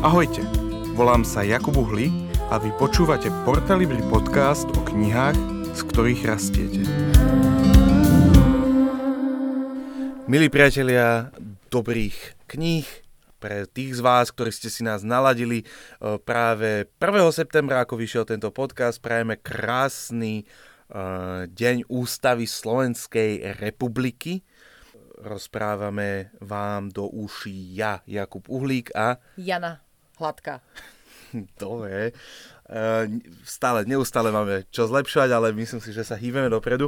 Ahojte, volám sa Jakub Uhlík a vy počúvate Portalibri podcast o knihách, z ktorých rastiete. Milí priatelia dobrých kníh, pre tých z vás, ktorí ste si nás naladili práve 1. septembra, ako vyšiel tento podcast, prajeme krásny deň Ústavy Slovenskej republiky. Rozprávame vám do uší ja, Jakub Uhlík a Jana Hladká. Dobre. Neustále máme čo zlepšovať, ale myslím si, že sa hýbeme dopredu.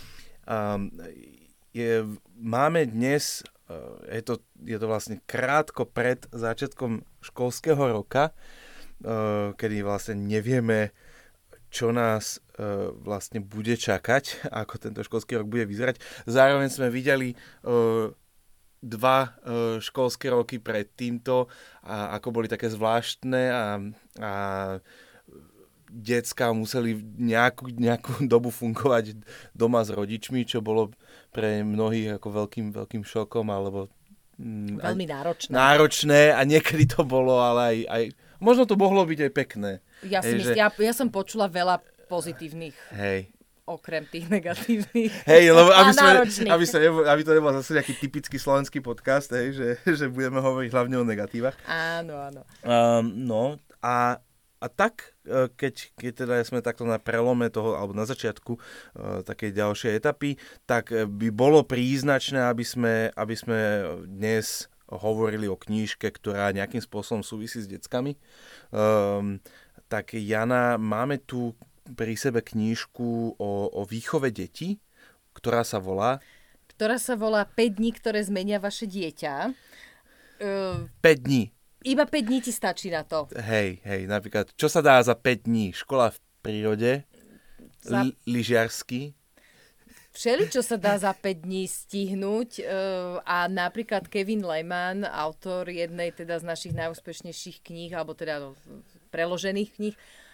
Máme dnes, je to vlastne krátko pred začiatkom školského roka, kedy vlastne nevieme, čo nás vlastne bude čakať, ako tento školský rok bude vyzerať. Zároveň sme videli dva školské roky pred týmto, a ako boli také zvláštne a decká museli nejakú dobu fungovať doma s rodičmi, čo bolo pre mnohých ako veľkým šokom, alebo veľmi náročné a niekedy to bolo, ale aj možno to mohlo byť aj pekné. Ja si myslím, ja som počula veľa pozitívnych, okrem tých negatívnych. Lebo aby to nebol zase nejaký typický slovenský podcast, že budeme hovoriť hlavne o negatívach. Áno. A tak, keď teda sme takto na prelome toho, alebo na začiatku takej ďalšej etapy, tak by bolo príznačné, aby sme dnes hovorili o knižke, ktorá nejakým spôsobom súvisí s deckami. Tak Jana, máme tu pri sebe knižku o výchove detí, ktorá sa volá 5 dní, ktoré zmenia vaše dieťa. 5 dní. Iba 5 dní ti stačí na to. Hej, napríklad, čo sa dá za 5 dní? Škola v prírode, lyžiarsky. Všeličo sa dá za 5 dní stihnúť a napríklad Kevin Lehman, autor jednej teda z našich najúspešnejších kníh, alebo teda preložených kníh,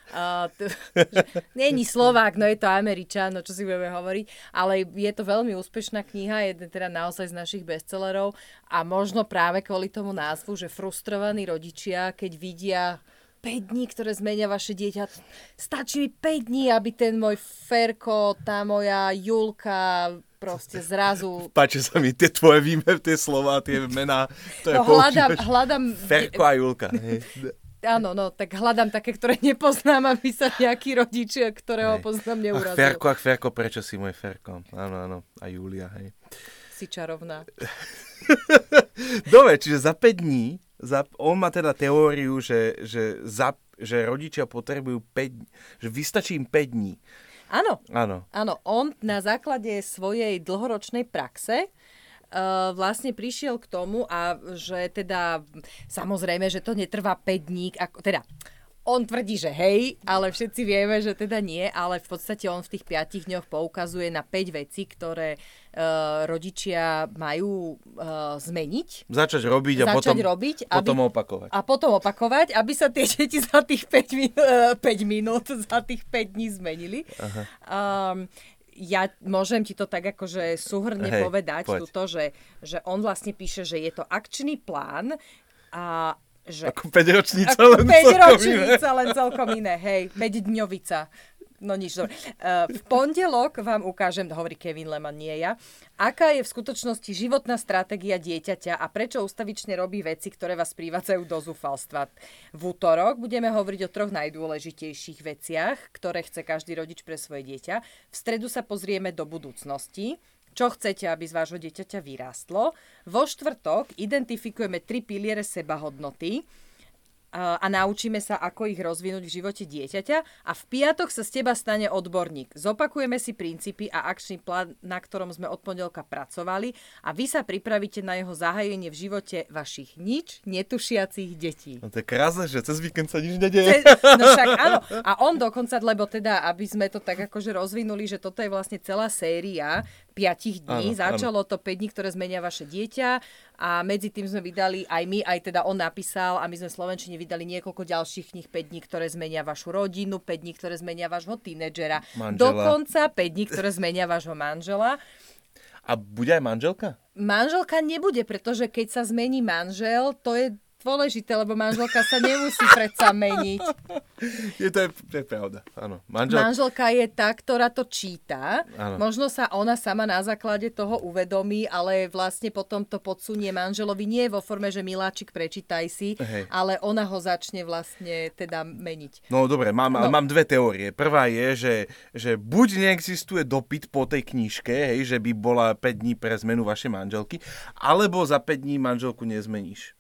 není Slovák, no je to Američan, no čo si budeme hovoriť, ale je to veľmi úspešná kniha, je teda naozaj z našich bestsellerov a možno práve kvôli tomu názvu, že frustrovaní rodičia, keď vidia 5 dní, ktoré zmenia vaše dieťa, stačí mi 5 dní, aby ten môj Ferko, tá moja Julka proste zrazu... Páči sa mi tie tvoje tie slová, tie mená. To je hľadám... Ferko a Julka. Áno, tak hľadám také, ktoré nepoznám, aby sa nejakí rodičia, ktorého poznám, neurazili. Ach, Ferko, prečo si môj Ferko? Áno, a Julia, hej. Si čarovná. Dobre, čiže za 5 dní, on má teda teóriu, že rodičia potrebujú 5, že vystačí im 5 dní. Áno, on na základe svojej dlhoročnej praxe vlastne prišiel k tomu a že teda samozrejme, že to netrvá 5 dní, teda on tvrdí, že hej, ale všetci vieme, že teda nie, ale v podstate on v tých 5 dňoch poukazuje na 5 vecí, ktoré rodičia majú zmeniť. Začať robiť a potom opakovať. A potom opakovať, aby sa tie deti za tých 5 minút, za tých 5 dní zmenili. Ja môžem ti to tak akože súhrne povedať, tuto, že on vlastne píše, že je to akčný plán a že... Ako 5-ročnica len celkom iné. Hej, 5-dňovica. No nič, dobre. V pondelok vám ukážem, hovorí Kevin Lehman, nie ja, aká je v skutočnosti životná stratégia dieťaťa a prečo ustavične robí veci, ktoré vás privádzajú do zúfalstva. V útorok budeme hovoriť o 3 najdôležitejších veciach, ktoré chce každý rodič pre svoje dieťa. V stredu sa pozrieme do budúcnosti. Čo chcete, aby z vášho dieťaťa vyrástlo. Vo štvrtok identifikujeme 3 piliere sebahodnoty a naučíme sa, ako ich rozvinúť v živote dieťaťa a v piatok sa z teba stane odborník. Zopakujeme si princípy a akčný plán, na ktorom sme od pondelka pracovali a vy sa pripravíte na jeho zahájenie v živote vašich nič netušiacich detí. No to je krásne, že cez víkend sa nič nedieje. No však áno. A on dokonca, lebo teda, aby sme to tak akože rozvinuli, že toto je vlastne celá séria 5 dní. Začalo to 5 dní, ktoré zmenia vaše dieťa a medzi tým sme vydali aj my, aj teda on napísal a my sme v slovenčine vydali niekoľko ďalších kníh, 5 dní, ktoré zmenia vašu rodinu, 5 dní, ktoré zmenia vášho tínedžera, dokonca 5 dní, ktoré zmenia vášho manžela. A bude aj manželka? Manželka nebude, pretože keď sa zmení manžel, to je dôležité, lebo manželka sa nemusí predsa meniť. To je pravda, áno. Manželka je tá, ktorá to číta. Áno. Možno sa ona sama na základe toho uvedomí, ale vlastne potom to podsunie manželovi nie vo forme, že miláčik, prečítaj si, ale ona ho začne vlastne teda meniť. No dobre, mám dve teórie. Prvá je, že buď neexistuje dopyt po tej knižke, hej, že by bola 5 dní pre zmenu vašej manželky, alebo za 5 dní manželku nezmeníš.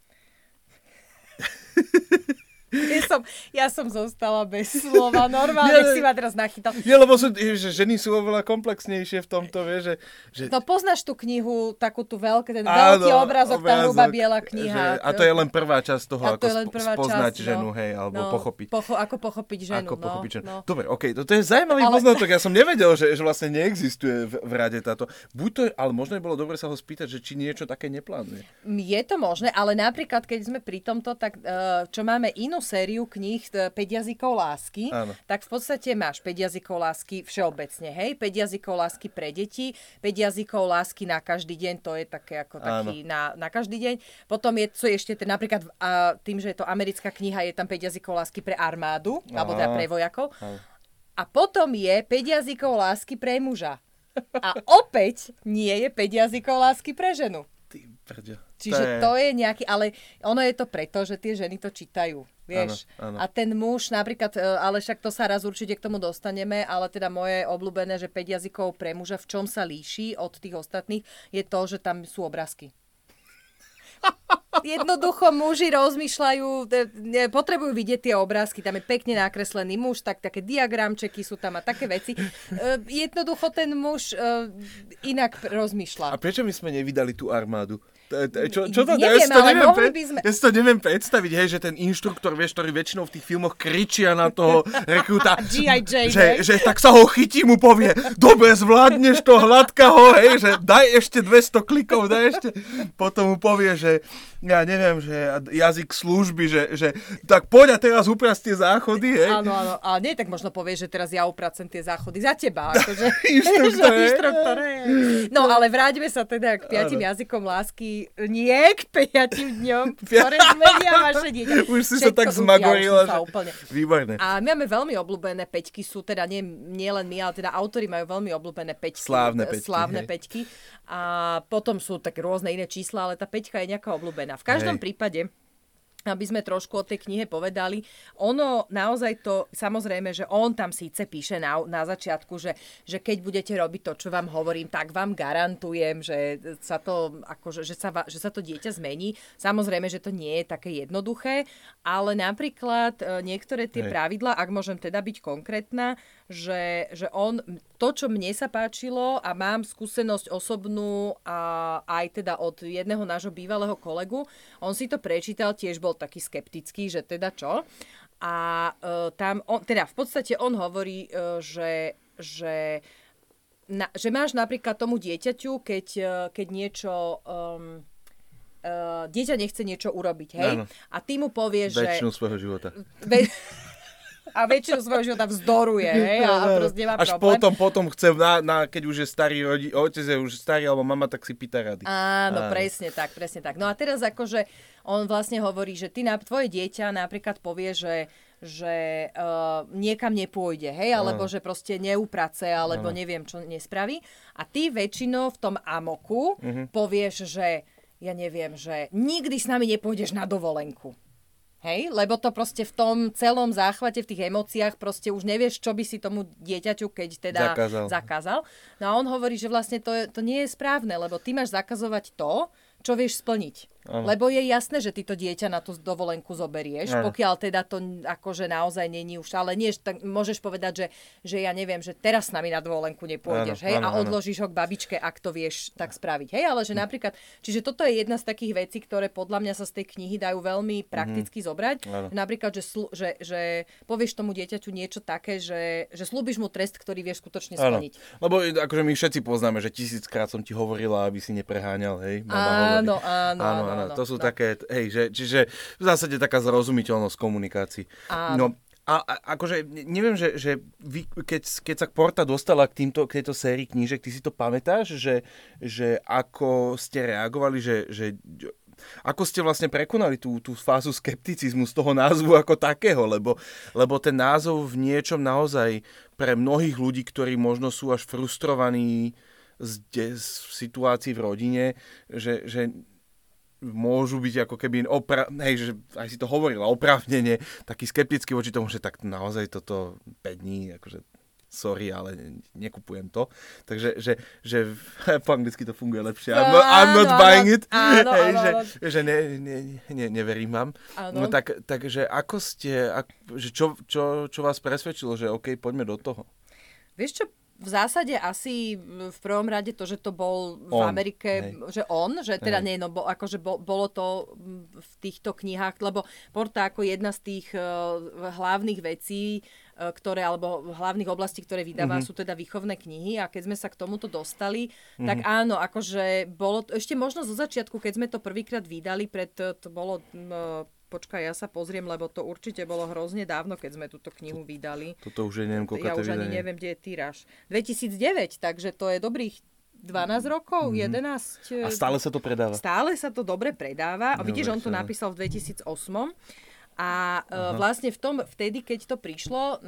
Ja som zostala bez slova. Normálne si ma teraz nachytal. Lebo že ženy sú oveľa komplexnejšie v tomto, vieš, že... No poznáš tú knihu, takú tú veľký obrázok, tá hrubá biela kniha. A to je len prvá časť toho, ako spoznať ženu, hej, alebo pochopiť. Ako pochopiť ženu. Dobre, okej, to je zaujímavý poznatok. Ja som nevedel, že vlastne neexistuje v rade táto. Buď to, ale možno by bolo dobre sa ho spýtať, že či niečo také neplánuje. Je to možné, ale napríklad, keď sme pri tomto, tak čo máme inú sériu kníh 5 jazykov lásky, tak v podstate máš 5 jazykov lásky všeobecne, hej? 5 jazykov lásky pre deti, 5 jazykov lásky na každý deň, to je také ako taký na každý deň. Potom sú ešte napríklad tým, že je to americká kniha, je tam 5 jazykov lásky pre armádu, alebo teda pre vojakov. A potom je 5 jazykov lásky pre muža. A opäť nie je 5 jazykov lásky pre ženu. Čiže to je nejaký, ale ono je to preto, že tie ženy to čítajú, vieš. Áno. A ten muž napríklad, ale však to sa raz určite k tomu dostaneme, ale teda moje obľúbené, že 5 jazykov pre muža, v čom sa líši od tých ostatných, je to, že tam sú obrázky. Jednoducho muži rozmýšľajú, potrebujú vidieť tie obrázky, tam je pekne nakreslený muž, tak také diagramčeky sú tam a také veci. Jednoducho ten muž inak rozmýšľa. A prečo my sme nevydali tú armádu? Čo to neviem, ale mohli by sme... Ja si to neviem predstaviť, hej, že ten inštruktor, vieš, ktorý väčšinou v tých filmoch kričia na toho rekruta, že tak sa ho chytí, mu povie, dobre, zvládneš to, hladka ho, hej, že daj ešte 200 klikov, potom mu povie, že ja neviem, že jazyk služby, že tak poď a teraz uprac tie záchody, hej. Áno, ale nie, tak možno povie, že teraz ja upracem tie záchody za teba, akože. Inštruktor, hej. No, ale vráťme sa teda k 5 jazykom lásky, nie k 5 dňom, ktoré zmenia vaše dieťa. Už si sa tak zmagorila, že... Výborné. A my máme veľmi obľúbené peťky, sú teda nie len my, ale teda autori majú veľmi obľúbené peťky. Slávne peťky. A potom sú také rôzne iné čísla, ale tá peťka je nejaká obľúbená. V každom prípade, aby sme trošku o tej knihe povedali, ono naozaj to, samozrejme, že on tam síce píše na začiatku, že keď budete robiť to, čo vám hovorím, tak vám garantujem, že sa to, akože, že sa to dieťa zmení. Samozrejme, že to nie je také jednoduché, ale napríklad niektoré tie pravidlá, ak môžem teda byť konkrétna, že on, to, čo mne sa páčilo a mám skúsenosť osobnú a aj teda od jedného nášho bývalého kolegu, on si to prečítal, tiež bol taký skeptický, že teda čo. A tam, teda v podstate on hovorí, že máš napríklad tomu dieťaťu, keď niečo... dieťa nechce niečo urobiť, hej? Áno. A ty mu povieš, že... Väčšinu svojho života. A väčšinu svojho života vzdoruje, hej? A proste nemá problém. Až potom chce, keď už je starý otec je už starý, alebo mama, tak si pýta rady. Áno, presne tak. No a teraz akože on vlastne hovorí, že tvoje dieťa napríklad povie, že niekam nepôjde, hej, alebo že proste neuprace, alebo neviem, čo nespraví. A ty väčšinou v tom amoku povieš, že ja neviem, že nikdy s nami nepôjdeš na dovolenku. Hej, lebo to proste v tom celom záchvate, v tých emóciách proste už nevieš, čo by si tomu dieťaťu, keď teda zakázal. No a on hovorí, že vlastne to nie je správne, lebo ty máš zakazovať to, čo vieš splniť. Lebo je jasné, že ty to dieťa na tú dovolenku zoberieš, pokiaľ teda to akože naozaj není už, ale nie, tak môžeš povedať, že ja neviem, že teraz s nami na dovolenku nepôjdeš, hej, a odložíš ho k babičke, ak to vieš tak spraviť, hej, ale že napríklad, čiže toto je jedna z takých vecí, ktoré podľa mňa sa z tej knihy dajú veľmi prakticky zobrať, napríklad, že povieš tomu dieťaťu niečo také, že slúbiš mu trest, ktorý vieš skutočne splniť. Lebo akože my všetci poznáme, že 1000-krát som ti hovorila, aby si nepreháňal, hej, áno. To sú také, hej, čiže v zásade taká zrozumiteľnosť komunikácií. No, a akože neviem, že vy, keď sa Porta dostala k tejto sérii knížek, ty si to pamätáš, že ako ste reagovali, že ako ste vlastne prekonali tú fázu skepticizmu z toho názvu ako takého, lebo ten názov v niečom naozaj pre mnohých ľudí, ktorí možno sú až frustrovaní z situácií v rodine, že môžu byť ako keby, že aj si to hovorila, oprávnene, taký skeptický voči tomu, že tak naozaj toto 5 dní, akože sorry, ale nekupujem to. Takže že po anglicky to funguje lepšie. I'm not buying it. Áno. Že neverím vám. Áno. No takže ako ste, že čo vás presvedčilo, že OK, poďme do toho? Vieš čo, v zásade asi v prvom rade to, že to bol v Amerike, že teda nie, no akože bolo to v týchto knihách, lebo Porta ako jedna z tých hlavných vecí, alebo hlavných oblastí, ktoré vydáva, sú teda výchovné knihy a keď sme sa k tomuto dostali, tak áno, akože bolo ešte možno zo začiatku, keď sme to prvýkrát vydali, to bolo... Počkaj, ja sa pozriem, lebo to určite bolo hrozne dávno, keď sme túto knihu vydali. Toto už neviem, koľko ja už ani neviem, kde je týraž. 2009, takže to je dobrých 12 rokov, 11. A stále sa to predáva? Stále sa to dobre predáva. A vidíš, on to napísal v 2008. A vlastne vtedy, keď to prišlo,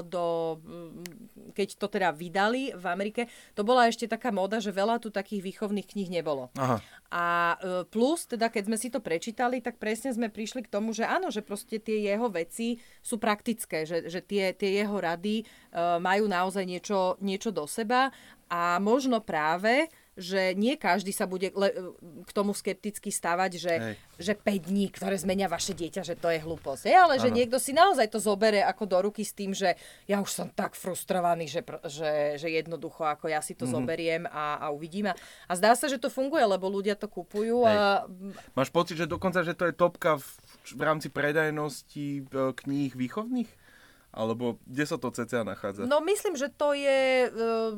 keď to teda vydali v Amerike, to bola ešte taká móda, že veľa tu takých výchovných kníh nebolo. Aha. A plus, teda keď sme si to prečítali, tak presne sme prišli k tomu, že áno, že proste tie jeho veci sú praktické, že tie jeho rady majú naozaj niečo do seba a možno práve že nie každý sa bude k tomu skepticky stavať, že 5 dní, ktoré zmenia vaše dieťa, že to je hlúposť. Ale že niekto si naozaj to zobere ako do ruky s tým, že ja už som tak frustrovaný, že jednoducho ako ja si to zoberiem a uvidím. A zdá sa, že to funguje, lebo ľudia to kupujú. Máš pocit, že dokonca, že to je topka v rámci predajnosti kníh výchovných? Alebo kde sa to cca nachádza? No myslím, že to je...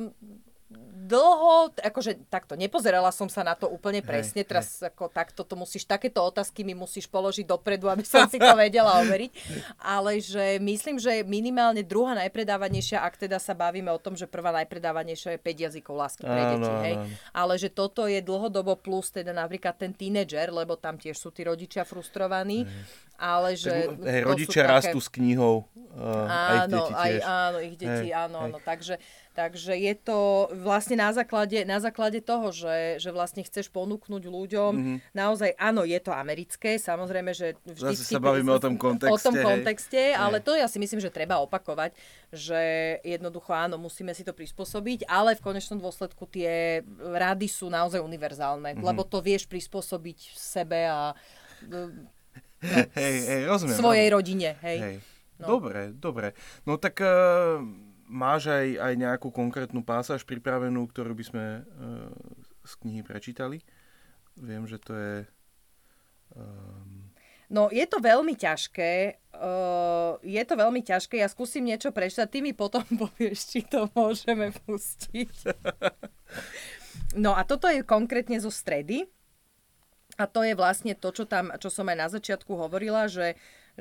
dlho, akože takto, nepozerala som sa na to úplne presne, teraz ako takto to musíš, takéto otázky mi musíš položiť dopredu, aby som si to vedela overiť, ale že myslím, že minimálne druhá najpredávanejšia, ak teda sa bavíme o tom, že prvá najpredávanejšia je 5 jazykov lásky pre deti, hej, ale že toto je dlhodobo plus teda napríklad ten tínedžer, lebo tam tiež sú tí rodičia frustrovaní, ale že... rodičia rastú s knihou a ich deti tiež. Áno, ich deti, áno, takže je to vlastne na základe toho, že vlastne chceš ponúknuť ľuďom, naozaj áno, je to americké, samozrejme, že vždy... Zase sa bavíme o tom kontexte. Ale to ja si myslím, že treba opakovať, že jednoducho áno, musíme si to prispôsobiť, ale v konečnom dôsledku tie rady sú naozaj univerzálne, lebo to vieš prispôsobiť sebe a rozumiem, svojej rodine. Hej. No. Dobre. No tak... máš aj nejakú konkrétnu pásaž pripravenú, ktorú by sme z knihy prečítali? Viem, že to je... No, je to veľmi ťažké. Ja skúsim niečo prečítať. Ty mi potom povieš, či to môžeme pustiť. No a toto je konkrétne zo stredy. A to je vlastne to, čo som aj na začiatku hovorila, že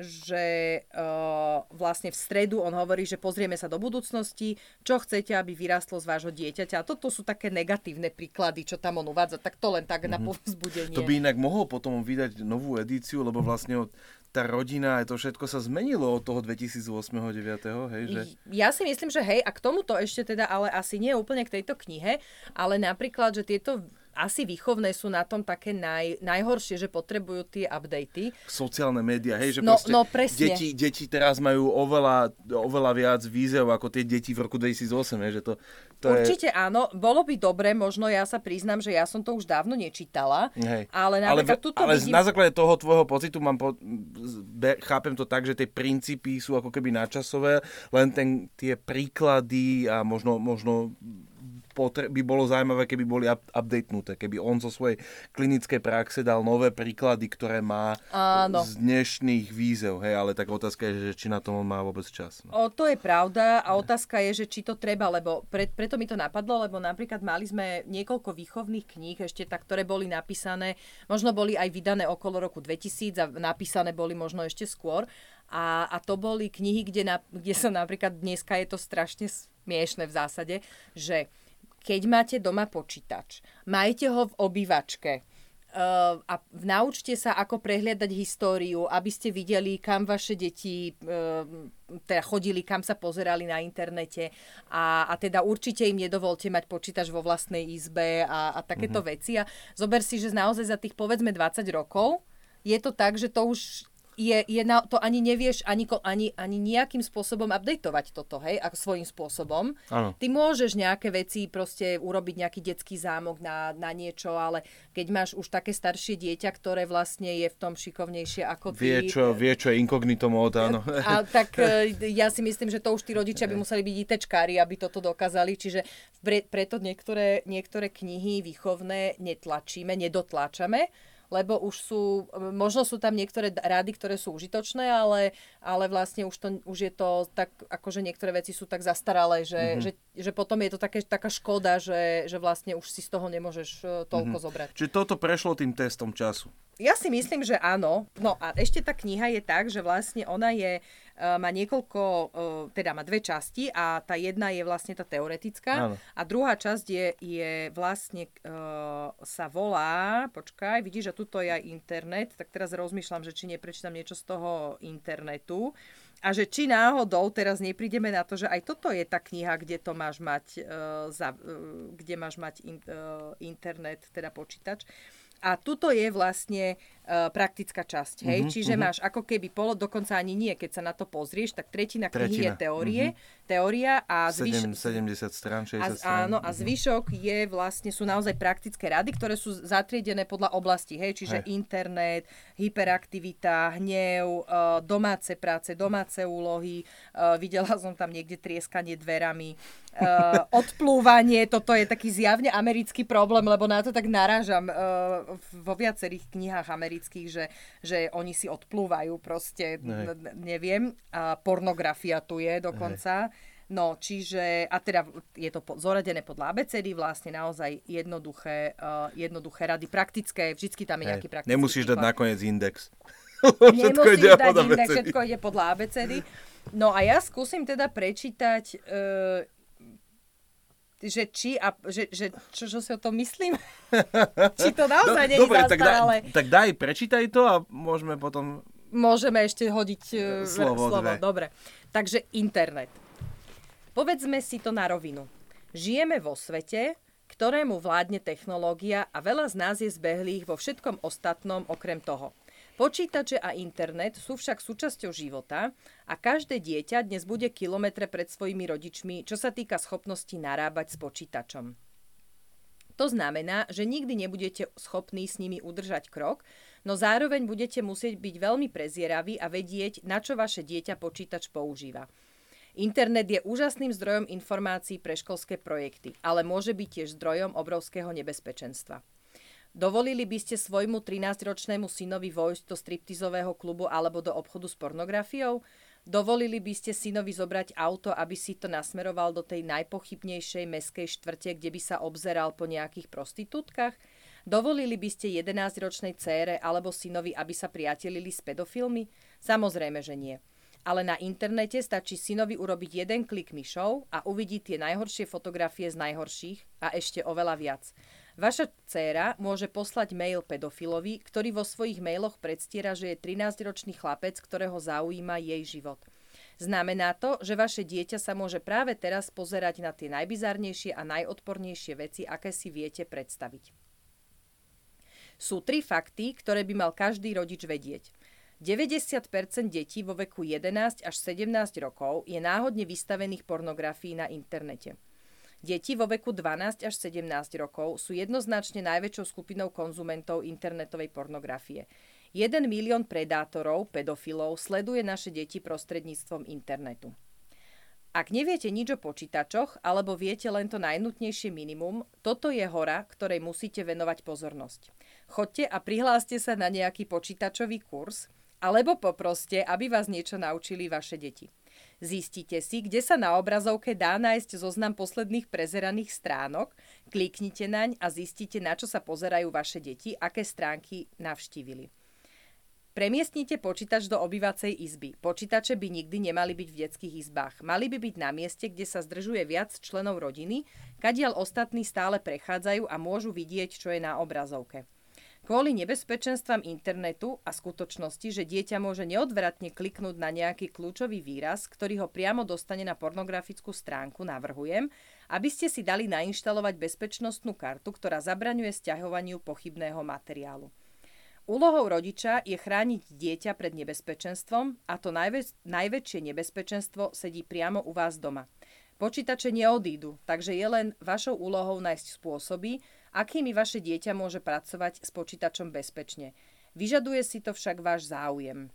vlastne v stredu on hovorí, že pozrieme sa do budúcnosti, čo chcete, aby vyrástlo z vášho dieťaťa. A toto sú také negatívne príklady, čo tam on uvádza, tak to len tak na povzbudenie. To by inak mohol potom vydať novú edíciu, lebo vlastne tá rodina a to všetko sa zmenilo od toho 2008-2009, hej? Že... Ja si myslím, že hej, a k tomuto ešte teda, ale asi nie úplne k tejto knihe, ale napríklad, že tieto asi výchovné sú na tom také najhoršie, že potrebujú tie updaty. Sociálne médiá, hej, že presne. Deti teraz majú oveľa viac výzev ako tie deti v roku 2008, hej, že to určite je... áno, bolo by dobre, možno ja sa priznám, že ja som to už dávno nečítala, ale napríklad tuto vidím... na základe toho tvojho pocitu chápem to tak, že tie princípy sú ako keby nadčasové, len tie príklady a možno by bolo zaujímavé, keby boli updatenuté, keby on zo svojej klinickej praxe dal nové príklady, ktoré má z dnešných výzev, hej, ale tak otázka je, že či na to on má vôbec čas. No. To je pravda a otázka je, že či to treba, lebo preto mi to napadlo, lebo napríklad mali sme niekoľko výchovných kníh ešte tak, ktoré boli napísané, možno boli aj vydané okolo roku 2000 a napísané boli možno ešte skôr a to boli knihy, kde sa napríklad dneska je to strašne smiešne v zásade, že keď máte doma počítač, majte ho v obývačke, A naučte sa, ako prehliadať históriu, aby ste videli, kam vaše deti teda chodili, kam sa pozerali na internete a teda určite im nedovolte mať počítač vo vlastnej izbe a takéto veci. A zober si, že naozaj za tých povedzme 20 rokov je to tak, že to už to ani nevieš ani nejakým spôsobom updateovať toto, hej, ako svojím spôsobom. Áno. Ty môžeš nejaké veci proste urobiť nejaký detský zámok na niečo, ale keď máš už také staršie dieťa, ktoré vlastne je v tom šikovnejšie ako ty. Vie, čo je inkognito mód, áno. A tak ja si myslím, že to už tí rodičia by museli byť ITčkári, aby toto dokázali, čiže preto niektoré knihy výchovné nedotláčame, lebo možno sú tam niektoré rady, ktoré sú užitočné, ale vlastne už je to tak, akože niektoré veci sú tak zastaralé, že potom je to taká škoda, že vlastne už si z toho nemôžeš toľko zobrať. Čiže toto prešlo tým testom času. Ja si myslím, že áno. No a ešte tá kniha je tak, že vlastne ona má má dve časti a tá jedna je vlastne tá teoretická. Áno. A druhá časť je vlastne sa volá, počkaj, vidíš, že tuto je aj internet, tak teraz rozmýšľam, že či neprečítam niečo z toho internetu a že či náhodou teraz neprídeme na to, že aj toto je tá kniha, kde to máš mať kde máš mať internet, teda počítač. A tuto je vlastne praktická časť, hej? Čiže máš ako keby dokonca ani nie, keď sa na to pozrieš, tak tretina knihy je teória a 70 strán, 60 strán. Áno, a zvyšok sú naozaj praktické rady, ktoré sú zatriedené podľa oblasti, hej? Čiže internet, hyperaktivita, hnev, domáce práce, domáce úlohy, videla som tam niekde trieskanie dverami, odplúvanie, toto je taký zjavne americký problém, lebo na to tak narážam vo viacerých knihách amerických, že oni si odplúvajú proste, neviem, a pornografia tu je dokonca. No, čiže, a teda je to zoradené podľa abecedy, vlastne naozaj jednoduché rady, praktické, vždycky tam je nejaký praktický. Nemusíš dať nakoniec index. Nemusíš dať index, všetko ide podľa abecedy. No a ja skúsim teda prečítať čo si o tom myslím? Či to naozaj nie je zastaralé. Tak daj, prečítaj to a môžeme potom... Môžeme ešte hodiť slovo. Dobre. Takže internet. Povedzme si to na rovinu. Žijeme vo svete, ktorému vládne technológia a veľa z nás je zbehlých vo všetkom ostatnom okrem toho. Počítače a internet sú však súčasťou života a každé dieťa dnes bude kilometre pred svojimi rodičmi, čo sa týka schopnosti narábať s počítačom. To znamená, že nikdy nebudete schopní s nimi udržať krok, no zároveň budete musieť byť veľmi prezieraví a vedieť, na čo vaše dieťa počítač používa. Internet je úžasným zdrojom informácií pre školské projekty, ale môže byť tiež zdrojom obrovského nebezpečenstva. Dovolili by ste svojmu 13-ročnému synovi vojsť do striptizového klubu alebo do obchodu s pornografiou? Dovolili by ste synovi zobrať auto, aby si to nasmeroval do tej najpochybnejšej mestskej štvrte, kde by sa obzeral po nejakých prostitútkach? Dovolili by ste 11-ročnej dcére alebo synovi, aby sa priatelili s pedofilmi? Samozrejme, že nie. Ale na internete stačí synovi urobiť jeden klik myšou a uvidí tie najhoršie fotografie z najhorších a ešte oveľa viac. Vaša dcéra môže poslať mail pedofilovi, ktorý vo svojich mailoch predstiera, že je 13-ročný chlapec, ktorého zaujíma jej život. Znamená to, že vaše dieťa sa môže práve teraz pozerať na tie najbizarnejšie a najodpornejšie veci, aké si viete predstaviť. Sú 3 fakty, ktoré by mal každý rodič vedieť. 90% detí vo veku 11 až 17 rokov je náhodne vystavených pornografií na internete. Deti vo veku 12 až 17 rokov sú jednoznačne najväčšou skupinou konzumentov internetovej pornografie. 1 milión predátorov, pedofilov, sleduje naše deti prostredníctvom internetu. Ak neviete nič o počítačoch, alebo viete len to najnutnejšie minimum, toto je hora, ktorej musíte venovať pozornosť. Choďte a prihláste sa na nejaký počítačový kurz, alebo poproste, aby vás niečo naučili vaše deti. Zistite si, kde sa na obrazovke dá nájsť zoznam posledných prezeraných stránok, kliknite naň a zistite, na čo sa pozerajú vaše deti, aké stránky navštívili. Premiestnite počítač do obývacej izby. Počítače by nikdy nemali byť v detských izbách. Mali by byť na mieste, kde sa zdržuje viac členov rodiny, kadiaľ ostatní stále prechádzajú a môžu vidieť, čo je na obrazovke. Kvôli nebezpečenstvám internetu a skutočnosti, že dieťa môže neodvratne kliknúť na nejaký kľúčový výraz, ktorý ho priamo dostane na pornografickú stránku, navrhujem, aby ste si dali nainštalovať bezpečnostnú kartu, ktorá zabraňuje sťahovaniu pochybného materiálu. Úlohou rodiča je chrániť dieťa pred nebezpečenstvom a to najväčšie nebezpečenstvo sedí priamo u vás doma. Počítače neodídu, takže je len vašou úlohou nájsť spôsoby, akými vaše dieťa môže pracovať s počítačom bezpečne. Vyžaduje si to však váš záujem.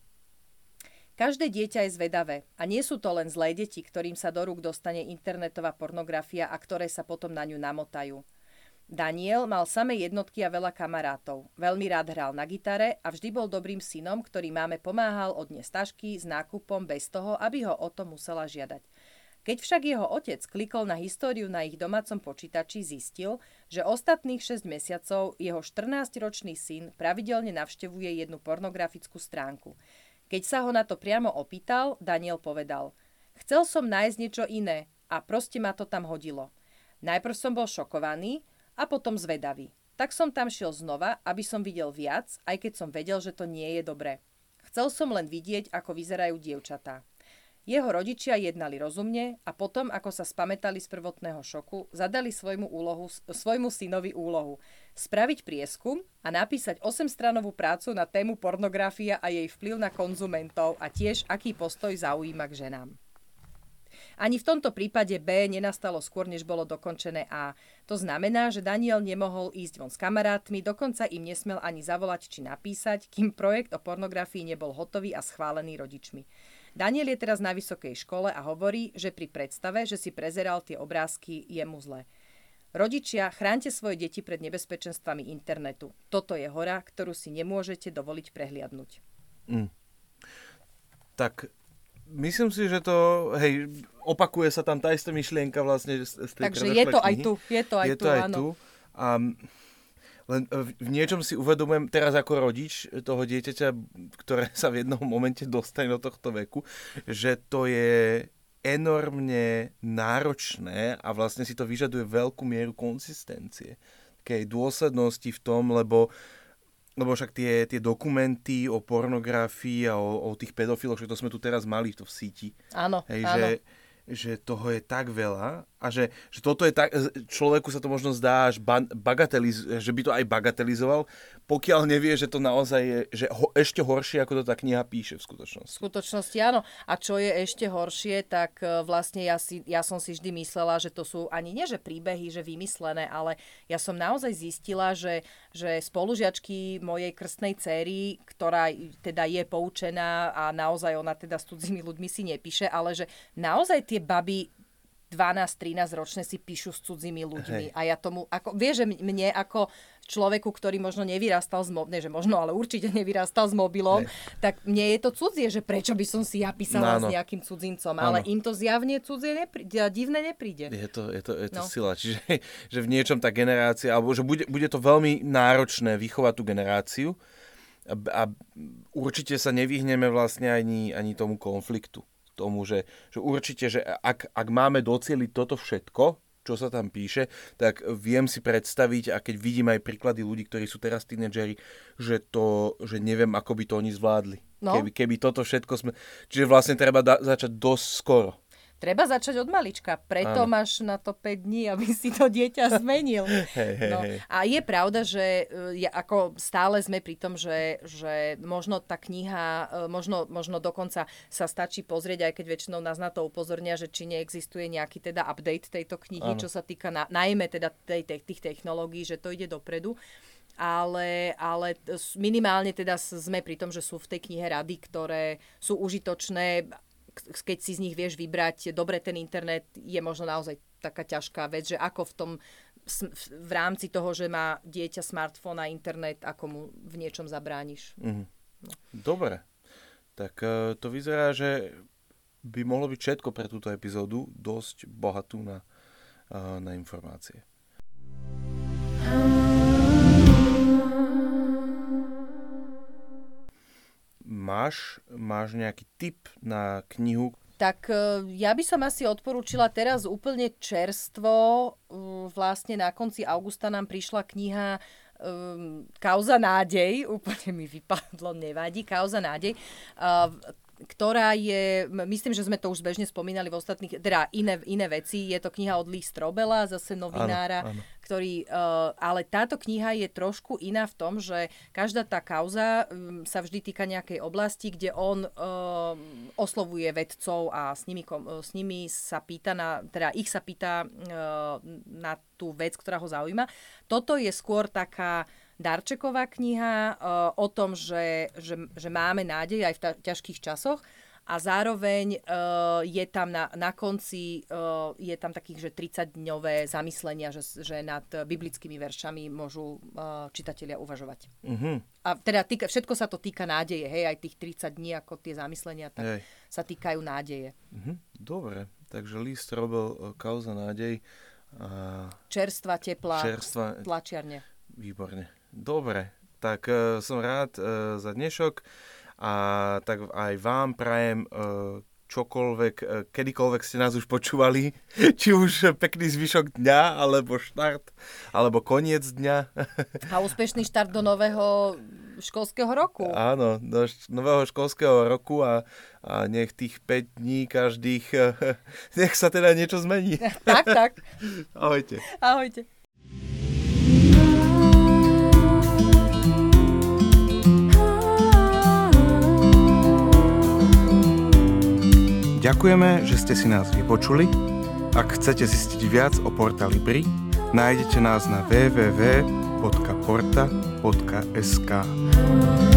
Každé dieťa je zvedavé a nie sú to len zlé deti, ktorým sa do rúk dostane internetová pornografia a ktoré sa potom na ňu namotajú. Daniel mal samé jednotky a veľa kamarátov. Veľmi rád hral na gitare a vždy bol dobrým synom, ktorý máme pomáhal odniesť tašky s nákupom bez toho, aby ho o to musela žiadať. Keď však jeho otec klikol na históriu na ich domácom počítači, zistil, že ostatných 6 mesiacov jeho 14-ročný syn pravidelne navštevuje jednu pornografickú stránku. Keď sa ho na to priamo opýtal, Daniel povedal: "Chcel som nájsť niečo iné a proste ma to tam hodilo. Najprv som bol šokovaný a potom zvedavý. Tak som tam šiel znova, aby som videl viac, aj keď som vedel, že to nie je dobré. Chcel som len vidieť, ako vyzerajú dievčatá." Jeho rodičia jednali rozumne a potom, ako sa spamätali z prvotného šoku, zadali svojmu synovi úlohu spraviť prieskum a napísať 8-stranovú prácu na tému pornografia a jej vplyv na konzumentov a tiež, aký postoj zaujíma k ženám. Ani v tomto prípade B nenastalo skôr, než bolo dokončené A. To znamená, že Daniel nemohol ísť von s kamarátmi, dokonca im nesmel ani zavolať či napísať, kým projekt o pornografii nebol hotový a schválený rodičmi. Daniel je teraz na vysokej škole a hovorí, že pri predstave, že si prezeral tie obrázky, je mu zle. Rodičia, chránte svoje deti pred nebezpečenstvami internetu. Toto je hora, ktorú si nemôžete dovoliť prehliadnúť. Tak myslím si, že to, opakuje sa tam tá istá myšlienka vlastne z tej Takže je to aj tu, je to aj tu. Len v niečom si uvedomujem teraz ako rodič toho dieťaťa, ktoré sa v jednom momente dostane do tohto veku, že to je enormne náročné a vlastne si to vyžaduje veľkú mieru konzistencie. Takej dôslednosti v tom, lebo však tie dokumenty o pornografii a o tých pedofiloch, že to sme tu teraz mali v síti. Áno, áno. Že toho je tak veľa a že toto je tak, človeku sa to možno zdá až že by to aj bagatelizoval, pokiaľ nevie, že to naozaj je ešte horšie, ako to tá kniha píše v skutočnosti. V skutočnosti áno. A čo je ešte horšie, tak vlastne ja som si vždy myslela, že to sú ani nie, že príbehy, že vymyslené, ale ja som naozaj zistila, že spolužiačky mojej krstnej dcéry, ktorá teda je poučená a naozaj ona teda s cudzými ľuďmi si nepíše, ale že naozaj tie baby 12-13 ročné si píšu s cudzými ľuďmi. Hej. A ja tomu, vieš, že mne ako človeku, ktorý možno nevyrastal ale určite nevyrastal s mobilom, tak mne je to cudzie, že prečo by som si ja písala s nejakým cudzincom. Ale im to zjavne cudzie divné nepríde. Je to sila. Čiže že v niečom tá generácia, alebo že bude to veľmi náročné vychovať tú generáciu a určite sa nevyhneme vlastne ani tomu konfliktu. Tomu, že určite, že ak máme docieliť toto všetko, čo sa tam píše, tak viem si predstaviť, a keď vidím aj príklady ľudí, ktorí sú teraz tínedžeri, že neviem, ako by to oni zvládli. No. Keby toto všetko sme... Čiže vlastne treba začať dosť skoro. Treba začať od malička, preto máš na to 5 dní, aby si to dieťa zmenil. Hej. A je pravda, že ako stále sme pri tom, že možno tá kniha, možno dokonca sa stačí pozrieť, aj keď väčšinou nás na to upozornia, že či neexistuje nejaký teda update tejto knihy, čo sa týka najmä teda tých technológií, že to ide dopredu. Ale minimálne teda sme pri tom, že sú v tej knihe rady, ktoré sú užitočné. Keď si z nich vieš vybrať, dobre, ten internet je možno naozaj taká ťažká vec, že ako v rámci toho, že má dieťa smartfón a internet, ako mu v niečom zabrániš. No. Dobre. Tak to vyzerá, že by mohlo byť všetko pre túto epizódu, dosť bohatú na informácie. Máš nejaký tip na knihu? Tak ja by som asi odporúčila teraz úplne čerstvo. Vlastne na konci augusta nám prišla kniha Kauza nádej, úplne mi vypadlo, nevadí, Kauza nádej, ktorá je, myslím, že sme to už bežne spomínali v ostatných, teda iné veci, je to kniha od Lee Strobela, zase novinára, áno. Ktorý, ale táto kniha je trošku iná v tom, že každá tá kauza sa vždy týka nejakej oblasti, kde on oslovuje vedcov a s nimi sa pýta, ich sa pýta na tú vec, ktorá ho zaujíma. Toto je skôr taká darčeková kniha o tom, že máme nádej aj v ťažkých časoch a zároveň je tam na konci je tam takých, že 30-dňové zamyslenia, že nad biblickými veršami môžu čitatelia uvažovať. Uh-huh. A teda všetko sa to týka nádeje, hej, aj tých 30 dní, ako tie zamyslenia, tak sa týkajú nádeje. Uh-huh. Dobre, takže Lee Strobel, Kauza nádej. Čerstva, teplá, tlačiarne. Výborne. Dobre, tak som rád za dnešok a tak aj vám prajem čokoľvek, kedykoľvek ste nás už počúvali, či už pekný zvyšok dňa, alebo štart, alebo koniec dňa. A úspešný štart do nového školského roku. Áno, do nového školského roku a nech tých 5 dní každých, nech sa teda niečo zmení. Tak. Ahojte. Ahojte. Ďakujeme, že ste si nás vypočuli. Ak chcete zistiť viac o portáli BRI, nájdete nás na www.porta.sk.